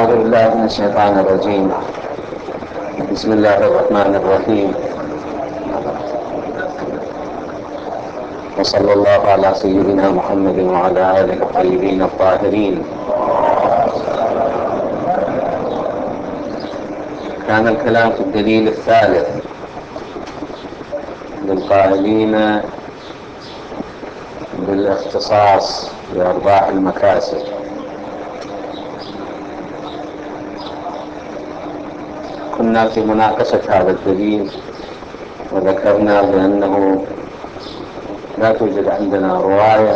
أعوذ بالله من الشيطان الرجيم. بسم الله الرحمن الرحيم. وصلى الله على سيدنا محمد وعلى آله الطيبين الطاهرين. كان الكلام في الدليل الثالث للقائلين بالاختصاص بأرباح المكاسب. كنا في مناقشة هذا الدليل وذكرنا بأنه لا توجد عندنا رواية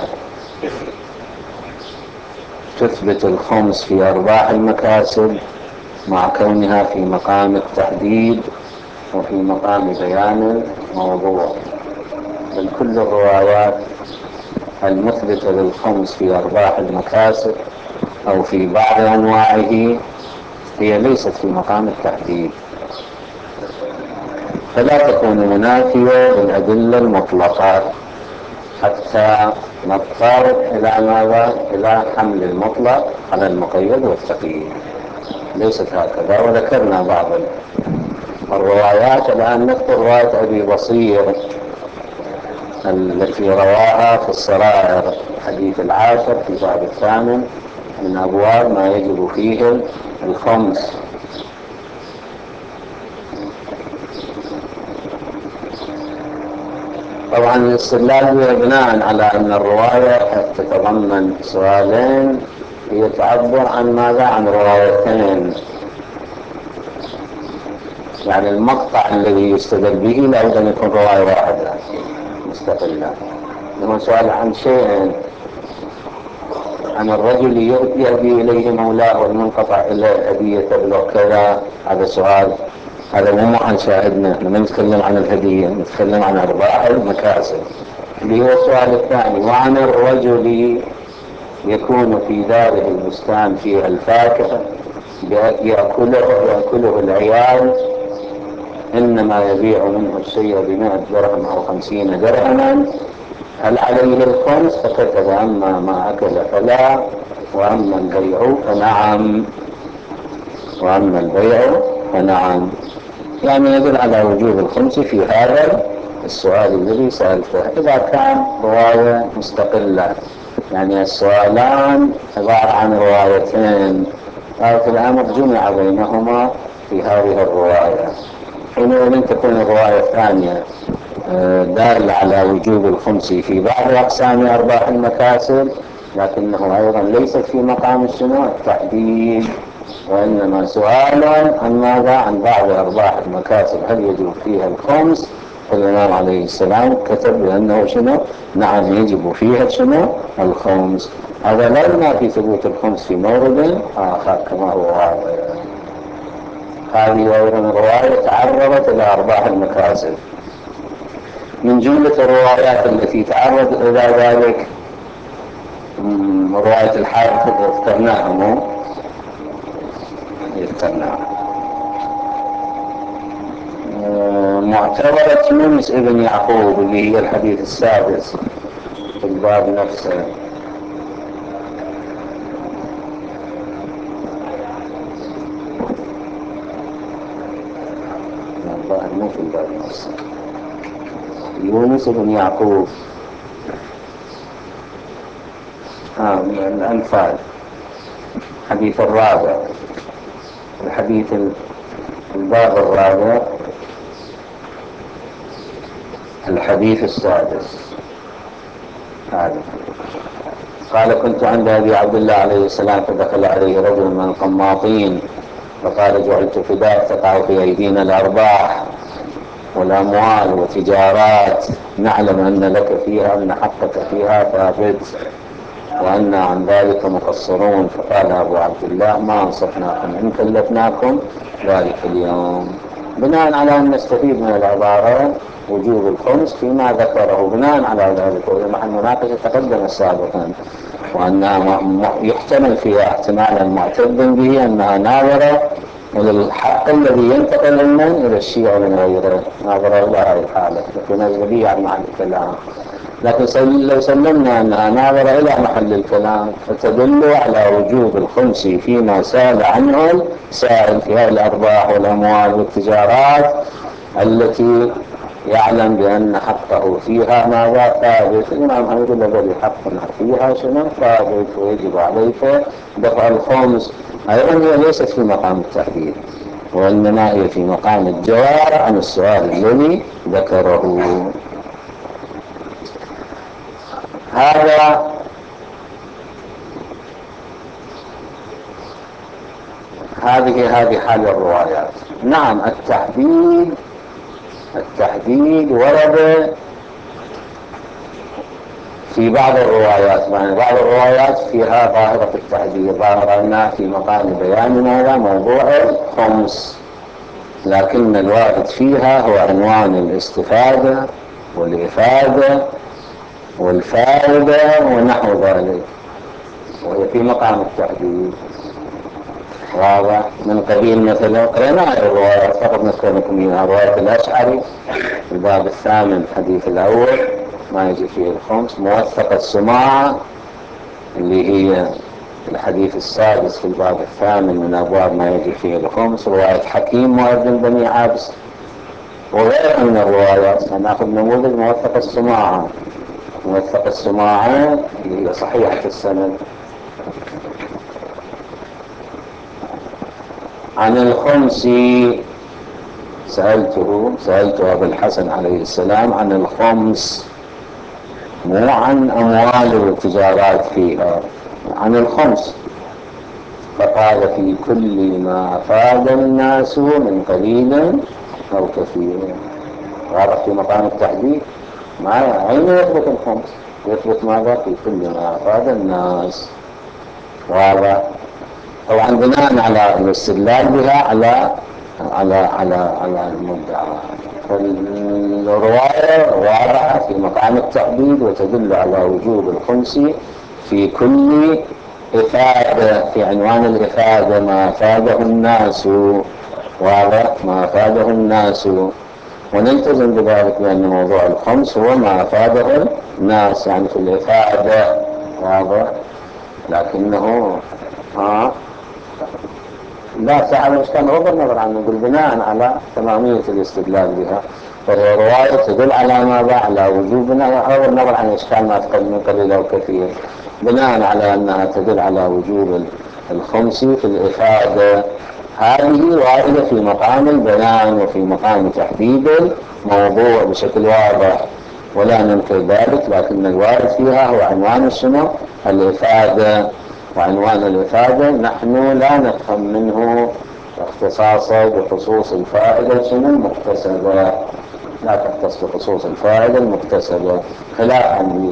تثبت الخمس في أرباح المكاسب مع كونها في مقام التحديد وفي مقام بيان الموضوع، بل كل الروايات المثبتة للخمس في أرباح المكاسب أو في بعض أنواعه هي ليست في مقام التحديد، فلا تكون منافية للأدلة المطلقة حتى نضطر إلى ماذا؟ إلى حمل المطلق على المقيد والتقييد. ليست هكذا. وذكرنا بعض الروايات. الآن نذكر رواية أبي بصير التي رواها في السرائر، الحديث العاشر في باب الثامن من أبواب ما يجب فيه الخمس. طبعا الاستدلال بها بناء على أن الرواية تتضمن سؤالين، هي تعبر عن ماذا؟ عن روايتين. يعني المقطع الذي يستدل به لا بد أن يكون رواية واحدة مستقلة. هو سؤال عن شيء، عن الرجل يهدي إليه مولاه والمنقطع إليه هدية تبلغ كذا. هذا سؤال، هذا مو عن شاهدنا. لما نتكلم عن الهدية نتكلم عن أرباح المكاسب اللي هو السؤال الثاني. وعن الرجل يكون في داره البستان فيها الفاكهة يأكله العيال، إنما يبيع منه الشيء ب100 درهم أو 50 درهما، هل عليه الخمس؟ فكتب أما ما أكل فلا، وأما البيع فنعم. وأما البيع فنعم، يعني يدل على وجوب الخمس في هذا السؤال الذي سألته إذا كان رواية مستقلة. يعني السؤالان عبارة عن روايتين، لكن الأمر جمع بينهما في هذه الرواية. حينئذ تكون الرواية الثانية دال على وجوب الخمس في بعض أقسام أرباح المكاسب، لكنه أيضا ليست في مقام التحديد، وإنما سؤالا عن ماذا؟ عن بعض أرباح المكاسب هل يجب فيها الخمس؟ فالإمام عليه السلام كتب بأنه شنو؟ نعم يجب فيها شنو؟ الخمس. هذا لا ينافي ثبوت الخمس في مورد آخر كما هو واضح. هذه أيضا رواية تعرضت إلى أرباح المكاسب. من جملة الروايات التي تعرض إلى ذلك رواية الحارث اذكرناها معتبرة يونس ابن يعقوب اللي هي الحديث السادس في الباب نفسه. الظاهر مو في الباب نفسه. يونس ابن يعقوب الأنفال، الحديث الرابع، الحديث الباب الرابع، الحديث السادس. هذا قال كنت عند أبي عبد الله عليه السلام فدخل عليه رجل من القماطين فقال جعلت فداك تقع في أيدينا الأرباح والأموال وتجارات نعلم أن لك فيها، أن حقك فيها ثابت وأن عن ذلك مقصرون. فقال أبو عبد الله ما أنصفناكم إن كلفناكم ذلك اليوم. بناء على أن نستفيد من العبارة وجوب الخمس فيما ذكره، بناء على ذلك ومع المناقشة تقدم سابقا، وأنها يحتمل فيها احتمالا معتد به أنها ناظرة الحق الذي ينتقل من إلى الشيء من غيره، ناظرة إلى هذه الحالة لكن أجنبية عن معنى الكلام. لكن لو سلمنا أنها ناظرة إلى محل الكلام فتدل على وجوب الخمس فيما سال عنه السائل في هذه الأرباح والأموال والتجارات التي يعلم بأن حقه فيها ماذا ثابت. الإمام يقول له حق فيها شنو ثابت ويجب عليك دفع الخمس. أيضا هي ليست في مقام التحديد، وإنما هي في مقام الجواب عن السؤال الذي ذكره. هذه حال الروايات. نعم التحديد ورد في بعض الروايات، يعني بعض الروايات فيها ظاهرة التحديد، ظاهرة في مقام بيان ماذا موضوع الخمس، لكن الوارد فيها هو عنوان الاستفادة والإفادة والفائدة ونحو ذلك، وهي في مقام التحديد. واضح؟ من قبيل مثلا قرأنا الروايات فقط نذكر لكم منها رواية الأشعري في الباب الثامن الحديث الأول ما يجي فيه الخمس، موثقة السماعة اللي هي الحديث السادس في الباب الثامن من أبواب ما يجي فيه الخمس، رواية حكيم مؤذن بني عبس، وغيرها من الروايات. نأخذ نموذج موثقة السماعة. موثقة السماعة اللي هي صحيحة السند عن الخمس، سألت أبا الحسن عليه السلام عن الخمس، مو عن أموال والتجارات فيها، عن الخمس، فقال في كل ما أفاد الناس من قليل أو كثير. واضح في مقام التحديد. أين يثبت الخمس؟ يثبت ماذا؟ في كل ما أفاد الناس. واضح؟ طبعا بناء على الاستدلال بها على المدعى. فالرواية واضحة في مقام التحديد وتدل على وجوب الخمس في كل إفادة، في عنوان الإفادة ما أفاده الناس. واضح؟ ما أفاده الناس، ونلتزم بذلك بأن موضوع الخمس هو ما أفاده الناس، يعني في الإفادة. واضح؟ لكنه لا ساعة الإشكال بغض النظر عنه، نقول بناء على تمامية الاستدلال بها، فهي رواية تدل على ماذا؟ على وجوبنا، بغض النظر عن الإشكال ما تقدم قليل أو كثير، بناء على أنها تدل على وجوب الخمس في الإفادة. هذه واردة في مقام البيان وفي مقام تحديد الموضوع بشكل واضح ولا ننكر ذلك، لكن الوارد فيها هو عنوان السنة الإفادة، وعنوان الإفادة نحن لا نفهم منه اختصاصا بخصوص الفائدة سنة المكتسبة، لا تختص بخصوص الفائدة المكتسبة، خلافا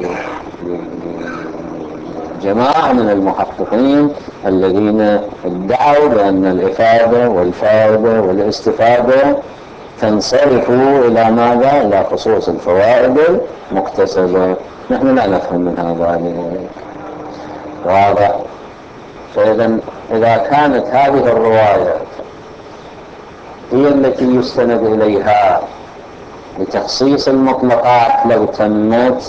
لجماعة من المحققين الذين ادعوا بأن الإفادة والفائدة والاستفادة تنصرف إلى ماذا؟ إلى خصوص الفوائد المكتسبة. نحن لا نفهم من هذا. واضح؟ فإذا إذا كانت هذه الرواية هي التي يستند إليها لتخصيص المطلقات لو تمت،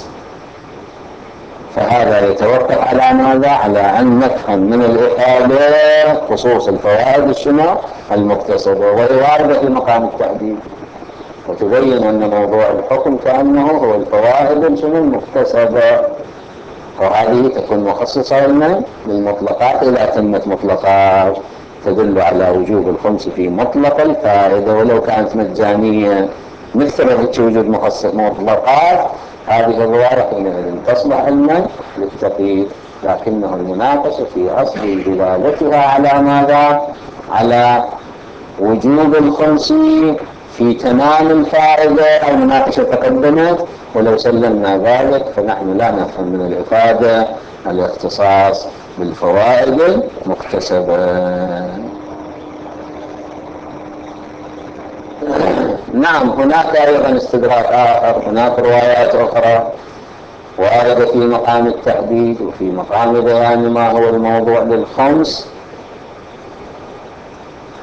فهذا يتوقف على ماذا؟ على أن نفهم من الإفادة خصوص الفوائد المكتسبة، وهي واردة في مقام التحديد، وتبين أن موضوع الحكم كأنه هو الفوائد المكتسبة، وهذه تكون مخصصة لنا للمطلقات. إذا تمت مطلقات تدل على وجوب الخمس في مطلق الفائدة ولو كانت مجانية، مثل وجود مطلقات، هذه الرواية حينئذ تصلح لنا للتقييد، لكنه المناقشة في أصل دلالتها على ماذا؟ على وجوب الخمس في تمام الفائدة. المناقشة تقدمت، ولو سلمنا ذلك فنحن لا نفهم من الإفادة الاختصاص بالفوائد المكتسبة. نعم، هناك أيضا استدراك آخر، هناك روايات أخرى واردة في مقام التحديد وفي مقام بيان ما هو الموضوع للخمس،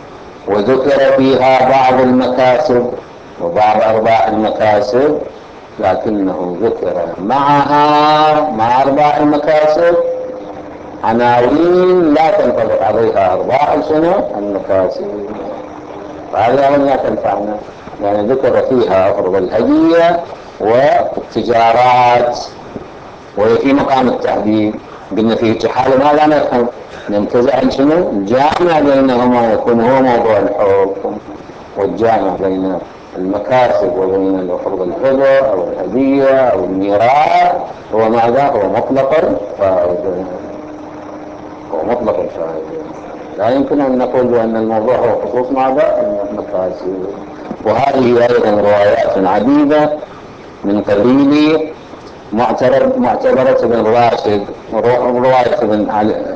وذكر فيها بعض المكاسب وبعض أرباح المكاسب لكنه ذكر معها مع أرباح المكاسب عناوين لا تنطبق عليها أرباح المكاسب، وهذا لا تنفعنا. يعني ذكر فيها أفرض الهدية والتجارات وهي في مقام التحديد. قلنا في حال ماذا نفهم؟ ننتزع الجامع بينهما يكون هو موضوع الحكم، والجامع بين المكاسب وبين الأفرض الهبة أو الهدية أو الميراث هو ماذا؟ هو مطلق الفائدة. لا يمكن أن نقول بأن الموضوع هو خصوص ماذا؟ المكاسب. وهذه أيضا روايات عديدة من قبيل معتبرة ابن راشد، رواية ابن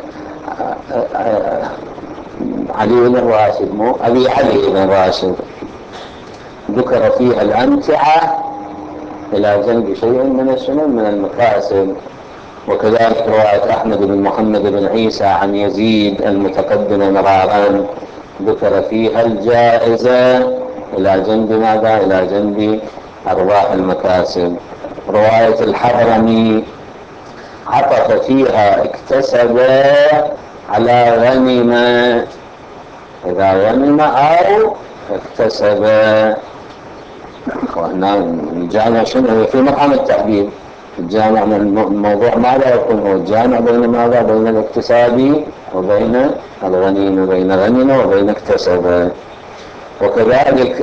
علي بن راشد، مو أبي علي بن راشد، ذكر فيها الأمتعة إلى جنب شيء من المكاسب. وكذلك رواية أحمد بن محمد بن عيسى عن يزيد المتقدم مرارا ذكر فيها الجائزة إلى جنب ماذا؟ إلى جنب أرباح المكاسب. رواية الحضرمي عطف فيها اكتسب على غنم، إذا غنم أو اكتسب. وهنا الجامع شنو في مقام التحديد؟ الجامع من الموضوع ماذا يكون؟ هو الجامع بين ماذا؟ بين الاكتساب وبين الغنيمة، بين غنم وبين اكتسب. وكذلك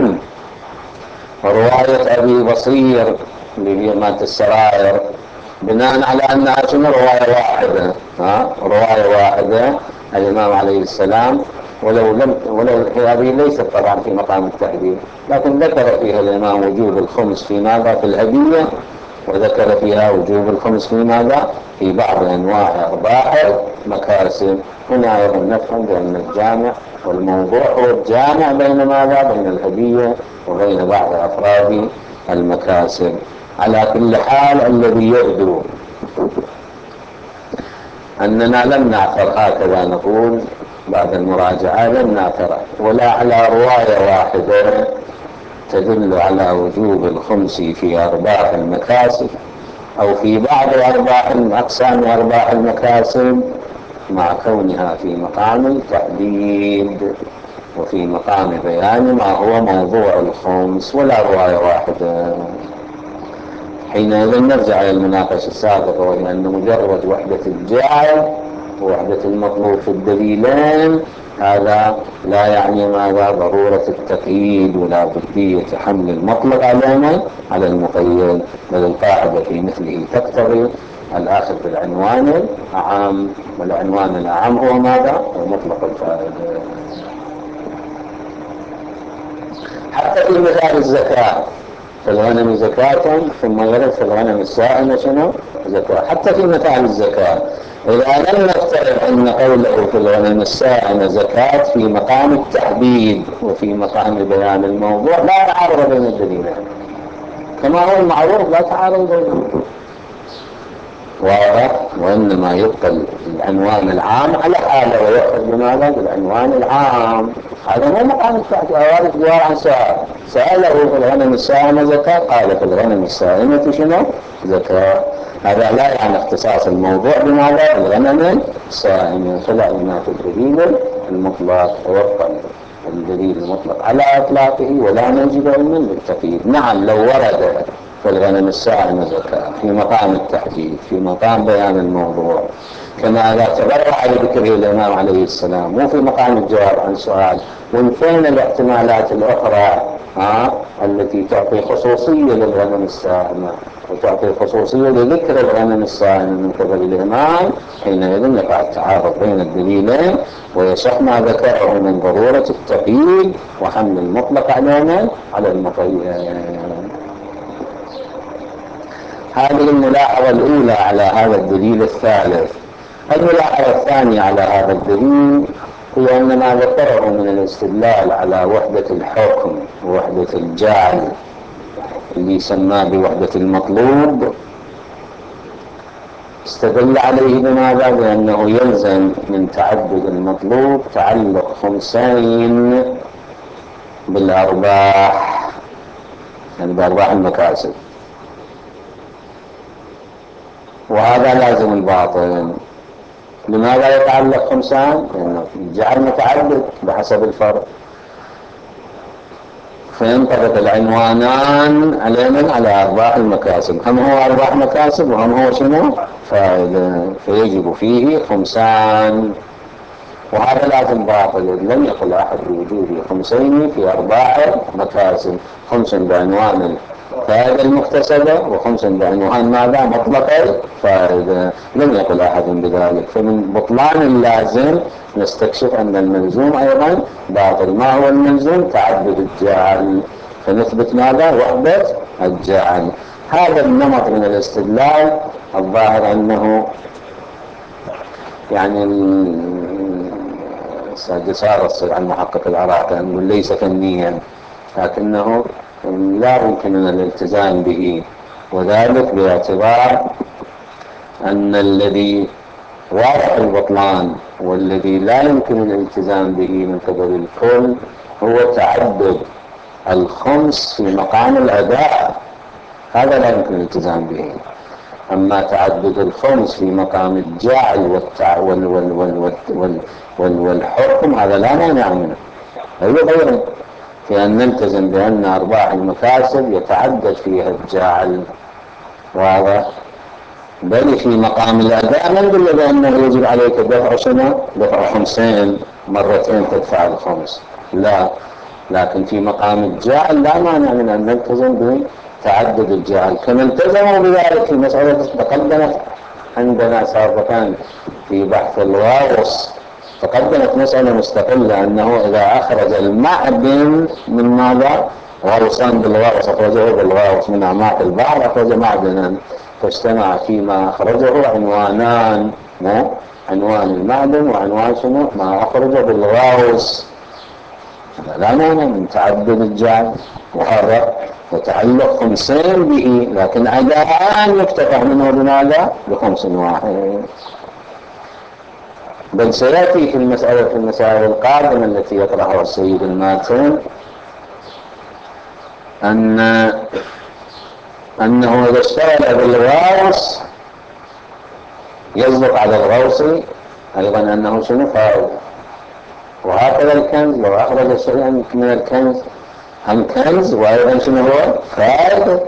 رواية أبي بصير اللي هي مالت السرائر بناء على أنها شنو؟ رواية واحدة، رواية واحدة الإمام عليه السلام، ولو هذه ليست طبعا في مقام التحديد، لكن ذكر فيها الإمام وجوب الخمس في ماذا؟ في الهدية، وذكر فيها وجوب الخمس في ماذا؟ في بعض أنواع أرباح المكاسب. هنا أيضا نفهم بأن الجامع والموضوع هو الجامع بين ماذا؟ بين الهدية وبين بعض أفراد المكاسب. على كل حال الذي يبدو أننا لم نعثر، هكذا نقول بعد المراجعة، لم نعثر ولا على رواية واحدة تدل على وجوب الخمس في أرباح المكاسب أو في بعض أقسام أرباح المكاسب، مع كونها في مقام التحديد وفي مقام بيان ما هو موضوع الخمس، ولا رواية واحدة. حينئذ نرجع إلى المناقشة السابقة، وهي أن مجرد وحدة الجعل ووحدة المطلوب في الدليلين هذا لا يعني ماذا؟ ضرورة التقييد ولا بدية حمل المطلق على المقيد، بل القاعدة في مثله تقتضي الآخذ بالعنوان الأعم، والعنوان الأعم هو ماذا؟ هو مطلق الفائدة. حتى في مثال الزكاة، في الغنم زكاة ثم يرد في الغنم السائمة شنو؟ زكاة. حتى في مثال الزكاة إذا لم نفترض أن قوله في الغنم السائمة زكاة في مقام التحديد وفي مقام بيان الموضوع، لا تعارض بين الدليلين، كما هو المعروف لا تعارض بينهم، واضح؟ وإنما يبقى العنوان العام على حاله ويأخذ بماذا؟ بالعنوان العام. هذا مو مقام التحديد. أوارد جوار عن سأله في الغنم السائمة زكاة، قال في الغنم السائمة شنو؟ زكاة. هذا لا يعني اختصاص الموضوع بماذا؟ الغنم السائمة، فلا ينافي الدليل المطلق، وفقا الدليل المطلق على إطلاقه ولا نجد علما بالتقييد. نعم لو ورد في الغنم السائمة زكاة في مقام التحديد في مقام بيان الموضوع، كما لا تبرع لذكره الإمام عليه السلام، مو في مقام الجواب عن سؤال، وانفين الاحتمالات الأخرى التي تعطي خصوصية للغنم السائمة وتعطي خصوصية لذكر الغنم السائمة من قبل الإمام، حينئذ يقع التعارض بين الدليلين، ويصح ما ذكره من ضرورة التقييد وحمل المطلق على المقيد. هذه الملاحظة الأولى على هذا الدليل الثالث. الملاحظة الثانية على هذا الدليل هي أن ما ذكره من الاستدلال على وحدة الحكم ووحدة الجعل اللي يسمى بوحدة المطلوب، استدل عليه بماذا؟ بأنه يلزم من تعدد المطلوب تعلق خمسين بالأرباح، يعني بأرباح المكاسب. وهذا لازم الباطل. لماذا يتعلق خمسان؟ لأنه الجعل متعدد بحسب الفرق، فينطبق العنوانان علينا على أرباح المكاسب، هم هو أرباح مكاسب وهم هو شنو؟ فائدة، فيجب فيه خمسان، وهذا لازم باطل. لم يقل أحد بوجود خمسين في أرباح مكاسب، خمس بعنوان الفائدة المكتسبة وخمس بعنوان ماذا؟ مطلق الفائدة. لم يقل أحد بذلك. فمن بطلان اللازم نستكشف أن الملزوم أيضا باطل. ما هو الملزوم؟ تعدد الجعل، فنثبت ماذا؟ وحدة الجعل. هذا النمط من الاستدلال الظاهر أنه يعني صار المحقق العراقي أنه ليس فنيا، لكنه لا يمكننا الالتزام به، وذلك باعتبار أن الذي واضح البطلان والذي لا يمكن الالتزام به من قبل الكل هو تعدد الخمس في مقام الأداء، هذا لا يمكن الالتزام به. أما تعدد الخمس في مقام الجعل والحكم هذا لا مانع منه، غيره في أن نلتزم بأن أرباح المكاسب يتعدد فيها الجعل، واضح؟ بل في مقام الأداء ما نقول بأنه يجب عليك دفع شنو؟ دفع خمسين مرتين تدفع الخمس، لا. لكن في مقام الجعل لا مانع من أن نلتزم بتعدد الجعل، كما التزموا بذلك في مسألة تقدمت عندنا سابقا في بحث الواوص. تقدمت مسألة مستقلة أنه إذا أخرج المعدن من ماذا؟ غوصان بالغوص، أخرجه بالغوص من أعماق البحر، أخرج معدنا، فاجتمع فيما أخرجه عنوانان، عنوان المعدن وعنوان شنو؟ ما أخرجه بالغوص. لا مانع من تعدد الجعل، وهذا يتعلق خمسين به، لكن أداء يفتتح منه بماذا؟ بخمس واحد. بل سيأتي في المسائل القادمة التي يطرحها السيد الماتن أنه إذا اشتغل بالغوص يصدق على الغوص أيضا أنه شنو؟ فائدة. وهكذا الكنز، لو أخرج شيئا من الكنز هم كنز وأيضا شنو هو؟ فائدة.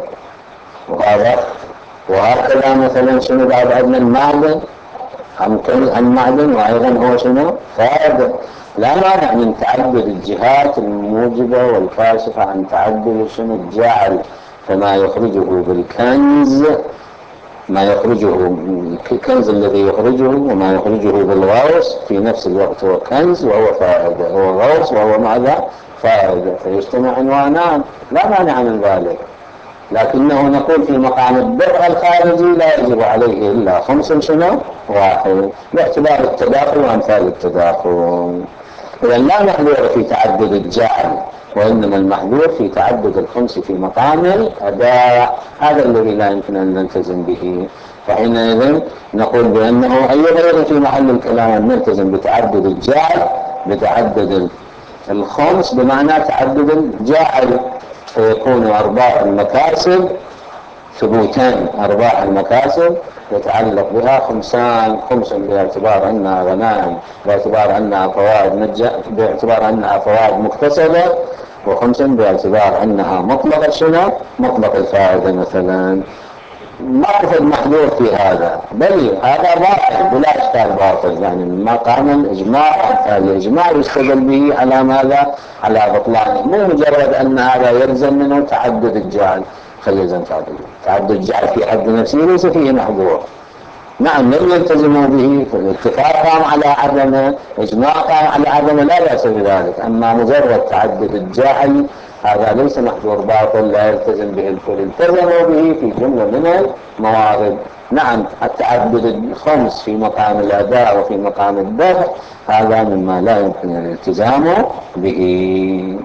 وهكذا مثلا شنو بعد عندنا المعدن، هم كنز هم معدن وأيضا هو شنو؟ فائدة. لا مانع من تعدد الجهات الموجبة والكاشفة عن تعدد شنو؟ الجعل. فما يخرجه بالكنز، ما يخرجه الكنز الذي يخرجه وما يخرجه بالغوص في نفس الوقت هو كنز وهو فائدة، هو غوص وهو ماذا؟ فائدة، فيجتمع عنوانان، لا مانع من ذلك. لكنه نقول في مقام الدفع الخارجي لا يجب عليه إلا خمس شنو؟ واحد، باعتبار التداخل وأمثال التداخل. إذا لا محذور في تعدد الجعل، وإنما المحذور في تعدد الخمس في مقام الأداء، هذا الذي لا يمكن أن نلتزم به. فحينئذ نقول بأنه أيضا في محل الكلام أن نلتزم بتعدد الجعل، بتعدد الخمس بمعنى تعدد الجعل، فيكون أرباح المكاسب ثبوتان. أرباح المكاسب يتعلق بها خمسان، خمس باعتبار أنها غنائم، باعتبار أنها فوائد باعتبار أنها فوائد مكتسبة، وخمس باعتبار أنها مطلق شنو؟ مطلق الفائدة مثلا. ما أخذ محذور في هذا، بل هذا باطل بلا إشكال، باطل يعني ما قام الإجماع. الإجماع يستدل به على ماذا؟ على بطلانه، مو مجرد أن هذا يلزم منه تعدد الجعل. فيلزم تعدد الجعل في حد نفسه ليس فيه محظور. نعم لم يلتزموا به، فالاتفاق قام على عدمه، إجماع قام على عدمه، لا بأس بذلك. أما مجرد تعدد الجعل هذا ليس محظور، باطل لا يلتزم به الكل. التزموا به في جملة من الموارد. نعم التعدد الخمس في مقام الأداء وفي مقام الدفع هذا مما لا يمكن الالتزام به.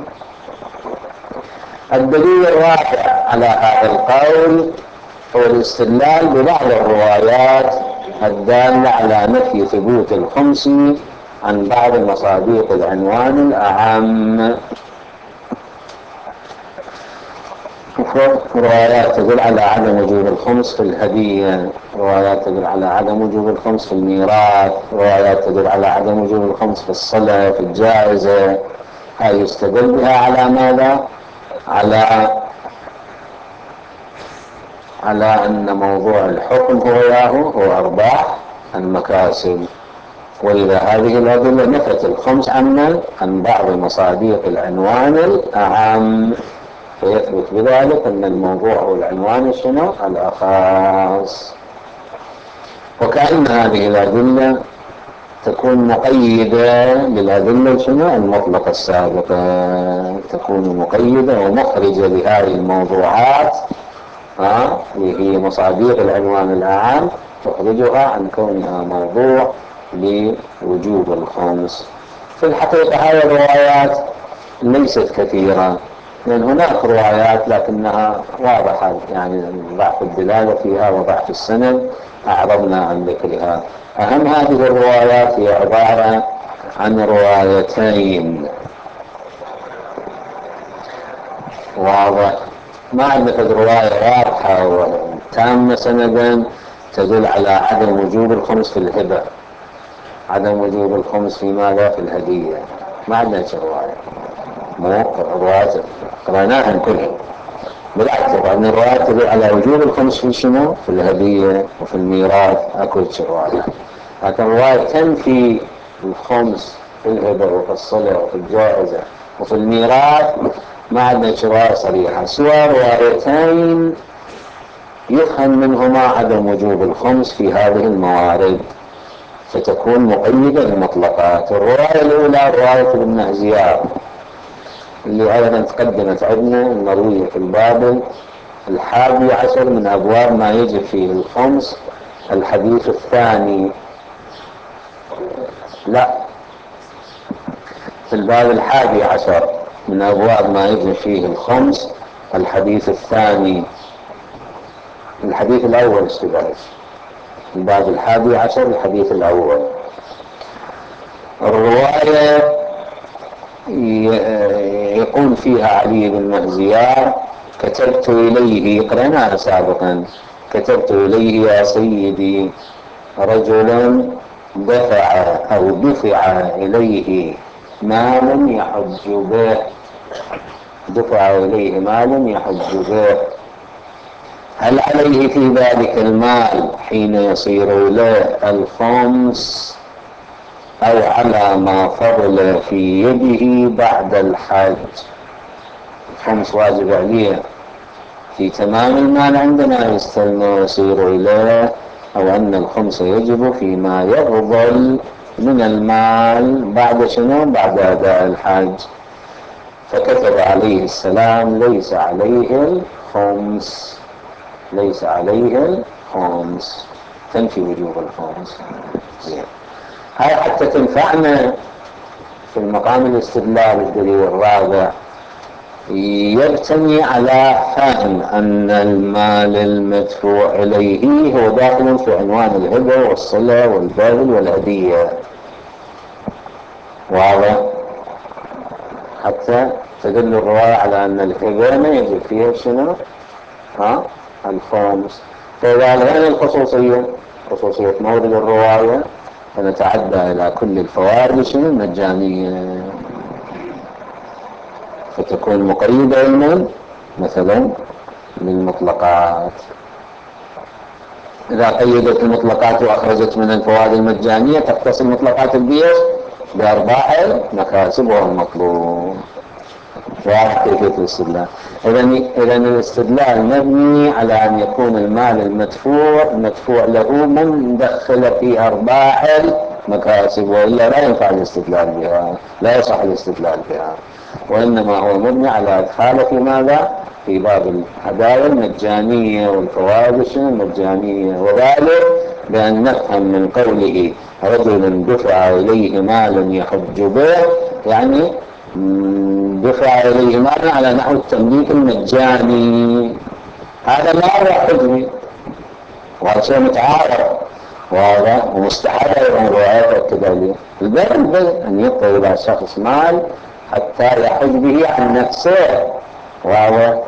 الدليل الرابع على هذا القول هو الاستدلال ببعض الروايات الدالة على نفي ثبوت الخمس عن بعض مصادق العنوان الأعم. روايات تدل على عدم وجوب الخمس في الهدية، روايات تدل على عدم وجوب الخمس في الميراث، روايات تدل على عدم وجوب الخمس في الصلة في الجائزة. هاي يستدل بها على ماذا؟ على أن موضوع الحكم هو أرباح المكاسب. وإذا هذه الأدلة نفت الخمس عن بعض مصادر العنوان الأعم، فيثبت بذلك أن الموضوع هو العنوان شنو؟ الأخاص. وكأن هذه الأدلة تكون مقيدة للأدلة شنو؟ المطلقة السابقة، تكون مقيدة ومخرجة لهذه الموضوعات اللي هي مصادر العنوان الأعام، تخرجها عن كونها موضوع لوجوب الخمس. في الحقيقة هذه الروايات ليست كثيرة، لأن هناك روايات لكنها واضحة، يعني ضعف الدلالة فيها وضعف السند أعرضنا عن ذكرها. أهم هذه الروايات هي عبارة عن روايتين، واضح؟ ما عندك رواية واضحة وتامة سندا تدل على عدم وجوب الخمس في الهبة، عدم وجوب الخمس في ماذا؟ في الهدية. ما عندنا رواية، مو روايات قرأناها كلها. بالعكس أن الروايات تدل على وجوب الخمس في شنو؟ في الهدية وفي الميراث، أكو رواية. لكن رواية تنفي الخمس في الهبة وفي الصلة وفي الجائزة وفي الميراث ما عندنا رواية صريحة، سوى روايتين يفهم منهما عدم وجوب الخمس في هذه الموارد، فتكون مقيدة للمطلقات. الرواية الأولى رواية ابن مهزيار اللي أيضا تقدمت عندنا، المروية في الباب 11 من أبواب ما يجب فيه الخمس، الحديث الثاني، لا، في الباب 11 من أبواب ما يجب فيه الخمس، الحديث الثاني، الحديث الأول استبعد، الباب 11 الحديث الأول. الرواية يقول فيها علي بن مهزيار: كتبت إليه، قرأناها سابقا، كتبت إليه يا سيدي رجل دفع إليه مال يحج به، دفع إليه مال يحج به، هل عليه في ذلك المال حين يصير له الخمس أو على ما فضل في يده بعد الحج؟ الخمس واجب عليه في تمام المال عندنا يستلم ويصير إليه، أو أن الخمس يجب فيما يفضل من المال بعد شنو؟ بعد أداء الحج. فكتب عليه السلام: ليس عليه الخمس، ليس عليه الخمس، تنفي وجوب الخمس. زين، هاي حتى تنفعنا في المقام الاستدلال. الدليل الرابع يبتني على فهم أن المال المدفوع إليه هو داخل في عنوان الهبة والصلة والبذل والهدية، واضح؟ حتى تدل الرواية على أن الهبة ما يجب فيها شنو؟ الخمس. فإذا لغينا الخصوصية، خصوصية مورد الرواية، فنتعدى إلى كل الفوارق المجانية، فتكون مقيدة علما مثلا للمطلقات. إذا قيدت المطلقات وأخرجت من الفوائد المجانية تختص المطلقات البيع بأرباح المكاسب والمطلوب. واضح كيفية الاستدلال؟ إذا الاستدلال مبني على أن يكون المال المدفوع له من دخل في أرباح المكاسب، وإلا لا ينفع الاستدلال بها، لا يصح الاستدلال بها، وإنما هو مبني على إدخاله في ماذا؟ في باب الهدايا المجانية والفوائد المجانية. وذلك بأن نفهم من قوله رجل دفع إليه مال يحج به، يعني دفع إليه مال على نحو التمليك المجاني، هذا ما هو حجمي، وهذا شيء متعارف واضح ومستحب من روايات التدليل. البيع أن يعطي إلى شخص مال حتى يحج به عن نفسه، واضح؟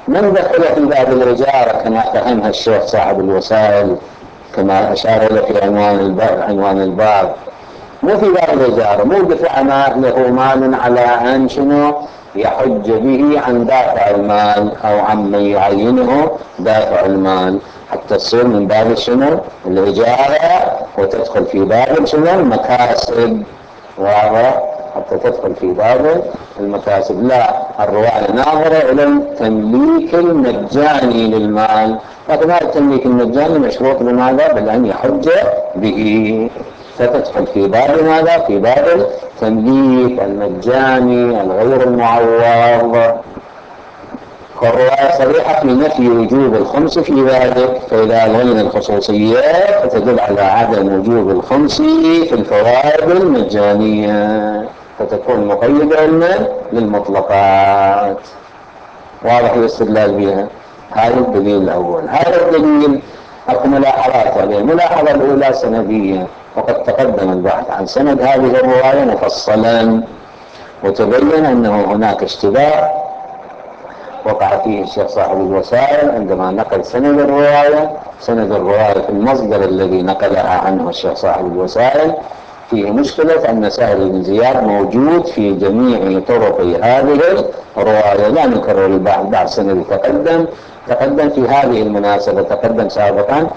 من دخل في باب الإجارة كما فهمها الشيخ صاحب الوسائل كما أشار له في عنوان الباب، مو في باب الإجارة، مو دفع له مال على أن شنو يحج به عن دافع المال أو عمن يعينه دافع المال، حتى تصير من باب شنو الإجارة وتدخل في باب شنو المكاسب، واضح؟ حتى تدخل في باب المكاسب. لا، الرواية ناظرة إلى التمليك المجاني للمال، لكن هذا التمليك المجاني مشروط بماذا؟ بأن يحج به، فتدخل في باب ماذا؟ في باب التمليك المجاني الغير المعوض. والرواية صريحة في نفي وجوب الخمس في ذلك، فإذا ألغينا الخصوصيات فتدل على عدم وجوب الخمس في الفوائد المجانية، فتكون مقيدة للمطلقات. واضح الاستدلال بها. هذا الدليل الأول. هذا الدليل أكو ملاحظات عليه. الملاحظة الأولى سندية، وقد تقدم البحث عن سند هذه الرواية مفصلا، وتبين أنه هناك اشتباه وقع فيه الشيخ صاحب الوسائل عندما نقل سند الرواية. سند الرواية في المصدر الذي نقلها عنه الشيخ صاحب الوسائل فيه مشكلة أن سهل بن زياد موجود في جميع طرق هذه الرواية. لا نكرر البحث بعد سند تقدم في هذه المناسبة، تقدم سابقا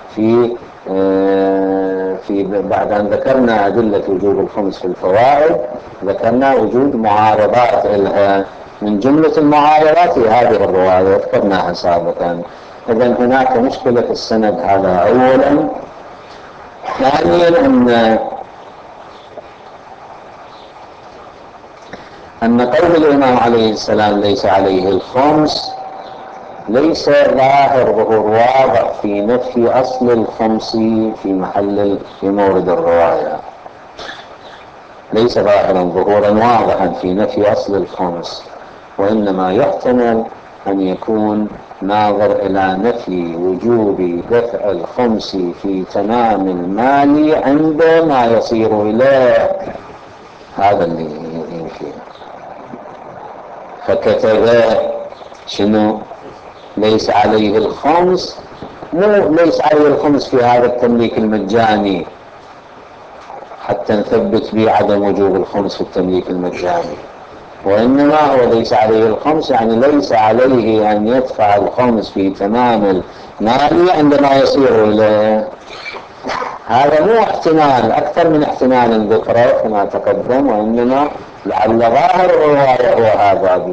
في بعد أن ذكرنا أدلة وجوب الخمس في الفوائد، ذكرنا وجود معارضات لها. من جملة المعارضات في هذه الرواية ذكرناها سابقا. إذن هناك مشكلة في السند هذا أولا. ثانيا أن قول الإمام عليه السلام ليس عليه الخمس ليس ظاهر واضح في نفي أصل الخمس في مورد الرواية، ليس ظاهرا ظهورا واضحا في نفي أصل الخمس، وإنما يحتمل أن يكون ناظر إلى نفي وجوب دفع الخمس في تمام المال عندما يصير إليه. هذا اللي يمكن. فكتب شنو ليس عليه الخمس، مو ليس عليه الخمس في هذا التمليك المجاني حتى نثبت به عدم وجوب الخمس في التمليك المجاني، وإنما هو ليس عليه الخمس يعني ليس عليه أن يدفع الخمس في تمام المال عندما يصير إليه. هذا مو احتمال، أكثر من احتمال ذكره كما تقدم، وإنما لعل ظاهر الرواية هو هذا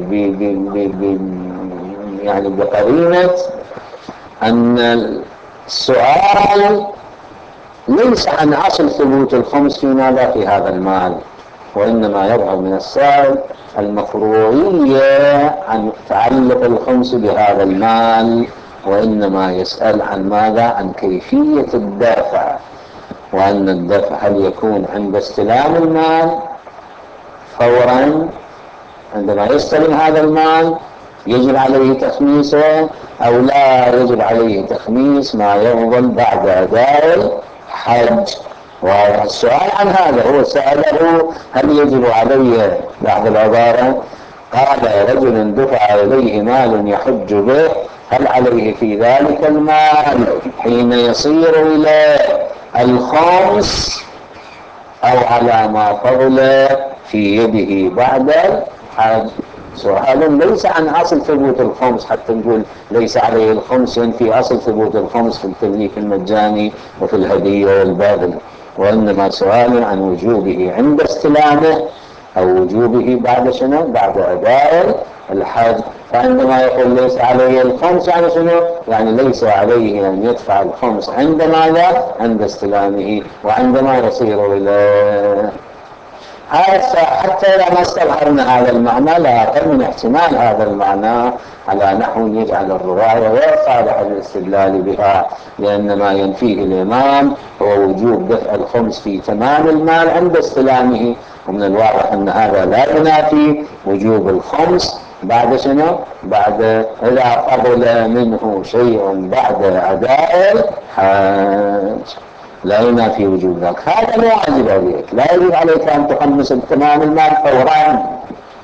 يعني بقرينة أن السؤال ليس عن أصل ثبوت الخمس في هذا المال، وإنما يظهر من السائل المفروضية عن تعلق الخمس بهذا المال، وإنما يسأل عن ماذا؟ عن كيفية الدفع، وأن الدفع هل يكون عند استلام المال فورا عندما يستلم هذا المال يجب عليه تخميسه، أو لا يجب عليه تخميس ما يفضل بعد أداء الحج. والسؤال عن هذا هو سأله هل يجب علي بعد العبارة، قال رجل دفع إليه مال يحج به هل عليه في ذلك المال حين يصير إلى الخمس أو على ما فضل في يده بعد الحج؟ سؤال ليس عن أصل ثبوت الخمس حتى نقول ليس عليه الخمس في أصل ثبوت الخمس في التمليك المجاني وفي الهدية والبذل، وإنما سؤال عن وجوبه عند استلامه أو وجوبه بعد شنو؟ بعد أداء الحج. فعندما يقول ليس عليه الخمس يعني شنو؟ يعني ليس عليه أن يدفع الخمس عند ماذا؟ عند استلامه وعندما يصير إلى هذا. حتى إذا ما استظهرنا هذا المعنى لا أقل من احتمال هذا المعنى على نحو يجعل الرواية غير صالحة للاستدلال بها، لأن ما ينفيه الإمام هو وجوب دفع الخمس في تمام المال عند استلامه، ومن الواضح أن هذا لا ينافي وجوب الخمس بعد شنو؟ بعد إذا فضل منه شيء بعد أداء الحج، لا ينافي وجوب ذلك. هذا لا واجب عليك، لا يجب عليك أن تخمس تمام المال فورا،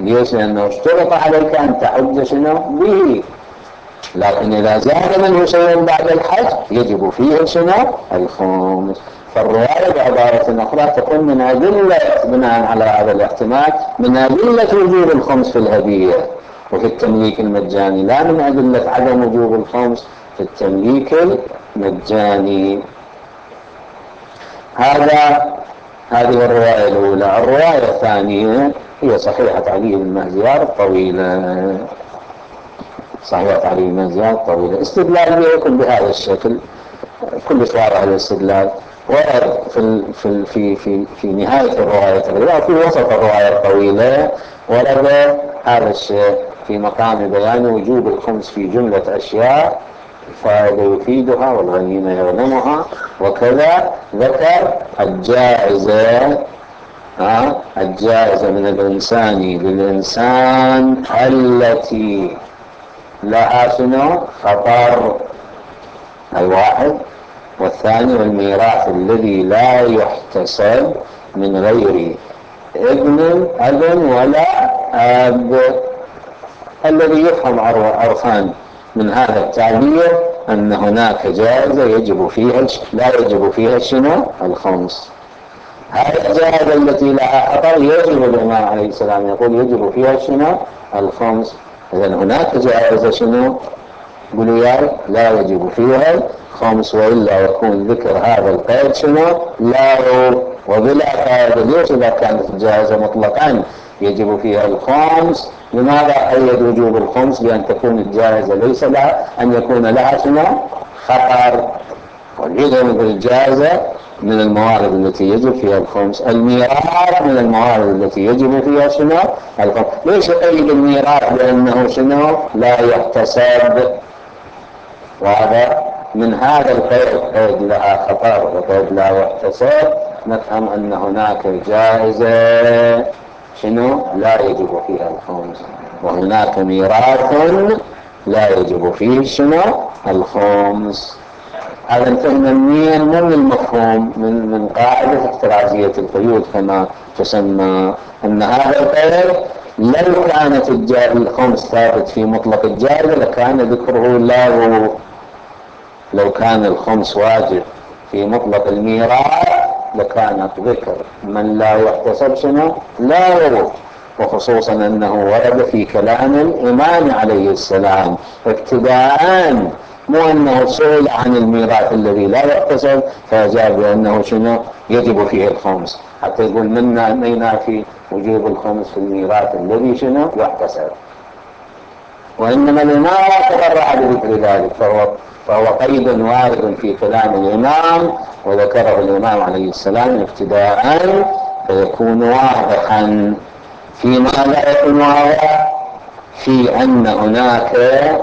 ليش؟ لأنه اشترط عليك أن تحج شنو به، لكن إذا زاد منه شيء بعد الحج يجب فيه شنو الخمس. فالرواية بعبارة أخرى تكون من أدلة، بناء على هذا الاحتمال، من أدلة وجوب الخمس في الهدية وفي التمليك المجاني، لا من أدلة عدم وجوب الخمس في التمليك المجاني. هذه الرواية الأولى. الرواية الثانية هي صحيحة علي بن مهزيار الطويلة. صحيحة علي بن مهزيار الطويلة استدلال يكون بهذا الشكل، كل واضح الاستدلال. ورد في نهاية الرواية في وسط الرواية الطويلة ورد هذا الشيء في مقام بيان وجوب الخمس في جملة أشياء: الفائدة يفيدها والغنيمة يغنمها، وكذا ذكر الجائزة من الإنسان للإنسان التي لها شنو خطر، الواحد. والثاني والميراث الذي لا يحتسب من غير أذن ولا أب. الذي يفهم عرفان من هذا التعبير أن هناك جائزة لا يجب فيها شنو الخمس. هذه الجائزة التي لها خطر يجب الإمام عليه السلام يقول يجب فيها شنو الخمس. إذن هناك جائزة شنو قولوا يا لا يجب فيها الخمس، وإلا يكون ذكر هذا القيد شنو لا وبلا فائدة. ليش إذا كانت الجائزة مطلقا يجب فيها الخمس، لماذا قيد وجوب الخمس بأن تكون الجائزة ليس لها أن يكون لها شنو خطر؟ والإذن بالجائزة من الموارد التي يجب فيها الخمس. الميراث من الموارد التي يجب فيها شنو الخمس. ليش يقيد الميراث بأنه شنو لا يحتسب؟ وهذا من هذا القيد لها خطر وقيد لا يحتسب نفهم أن هناك جائزة شنو لا يجب فيها الخمس، وهناك ميراث لا يجب فيه شنو الخمس. هذا الفهم منين؟ من المفهوم من قاعدة احترازية القيود كما تسمى، أن هذا القيد لو كانت الخمس ثابت في مطلق الجائزة لكان ذكره له. لو كان الخمس واجب في مطلق الميراث لكانت ذكر من لا يحتسب شنو لا، وخصوصا أنه ورد في كلام الإمام عليه السلام ابتداء، مو أنه سئل عن الميراث الذي لا يحتسب فأجاب بأنه شنو يجب فيه الخمس، حتى يقول منا ما ينافي وجوب الخمس في الميراث الذي شنو يحتسب. وإنما الإمام تبرع بذكر ذلك، فهو قيد وارد في كلام الإمام وذكره الإمام عليه السلام ابتداء، فيكون واضحا. في ماذا يكون واضح؟ في أن هناك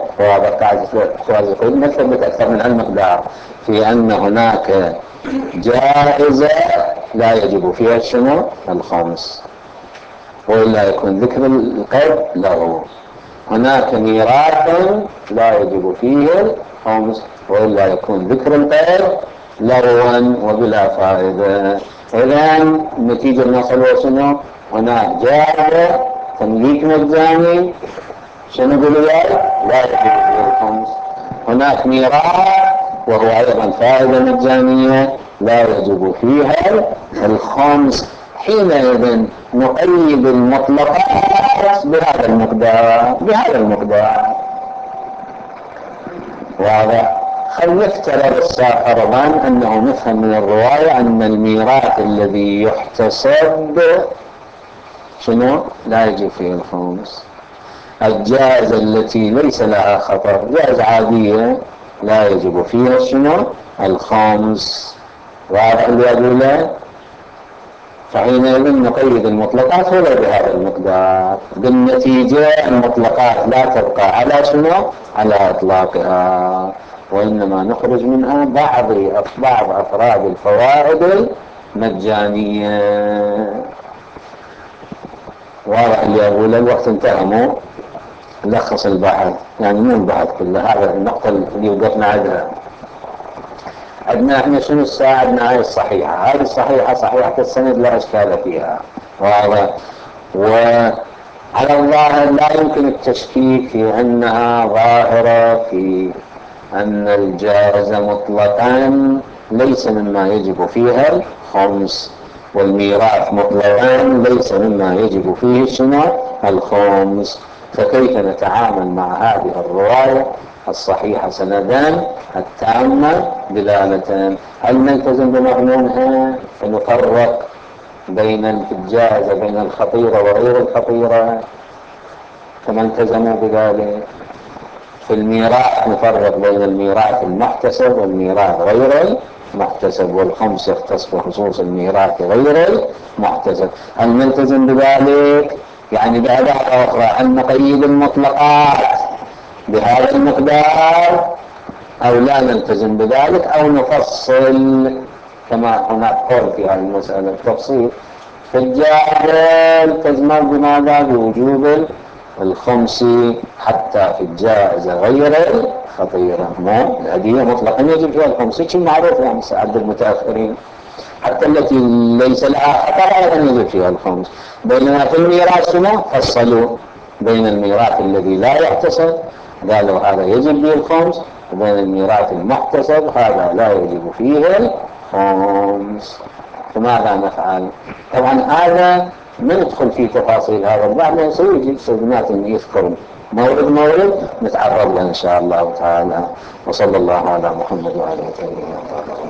نثبت أكثر من المقدار، في أن هناك جائزة لا يجب فيها شنو الخمس، وإلا يكون ذكر القيد له. هناك ميراث لا يجب فيه الخمس، وإلا يكون ذكر القيد لغوا وبلا فائدة. إذن نتيجة نصل شنو؟ هناك جائزة تمليك مجاني شنو قولوا لا يجب فيه الخمس. هناك ميراث وهو أيضا فائدة مجانية لا يجب فيها الخمس. حينئذ نقيد المطلقات بهذا المقدار. واضح؟ خل نفترض فرضا أنه نفهم من الرواية أن الميراث الذي يحتسب شنو لا يجب فيه الخمس. الجائزة التي ليس لها خطر جائزة عادية لا يجب فيها شنو الخمس. واضح اللي أقوله؟ فحينئذ نقيد المطلقات ولو بهذا المقدار. بالنتيجة المطلقات لا تبقى على شنو على إطلاقها، وإنما نخرج منها بعض أفراد الفوائد المجانية. واضح اللي أقول الوقت انتهى، مو لخص البحث يعني مو البحث كله، هذا النقطة اللي وقفنا عندنا احنا شنو الساعة؟ عندنا هاي الصحيحة، هذه الصحيحة صحيحة السند لا إشكال فيها. واضح؟ وهذه على الظاهر لا يمكن التشكيك في أنها ظاهرة في أن الجائزة مطلقا ليس مما يجب فيها الخمس، والميراث مطلقا ليس مما يجب فيه شنو الخمس. فكيف نتعامل مع هذه الرواية الصحيحة سندان التامة دلالة؟ هل نلتزم بمضمونها فنفرق بين في الجائزة بين الخطيرة وغير الخطيرة كما التزموا بذلك؟ في الميراث نفرق بين الميراث المحتسب والميراث غير المحتسب، والخمس يختص بخصوص الميراث غير المحتسب. هل نلتزم بذلك؟ يعني بعبارة أخرى أن نقيد المطلقات بهذا المقدار أو لا نلتزم بذلك، أو نفصل كما هناك قول في هذه المسألة التفصيل. في الجائزة التزموا بماذا؟ بوجوب الخمس حتى في الجائزة غير الخطيرة. الهدية مطلقا يجب فيها الخمس، شيء معروف يعني عند المتأخرين. حتى التي ليس لها خطر أيضا يجب فيها الخمس. بينما في الميراث فصلوا بين الميراث الذي لا يحتسب قالوا هذا يجب فيه الخمس، وبين الميراث المحتسب هذا لا يجب فيه الخمس. فماذا نفعل؟ طبعا هذا ما ندخل في تفاصيل هذا البعض، يسوي استخدامات يذكر مورد نتعرض له إن شاء الله تعالى. وصلى الله على محمد وعلى آله وصحبه.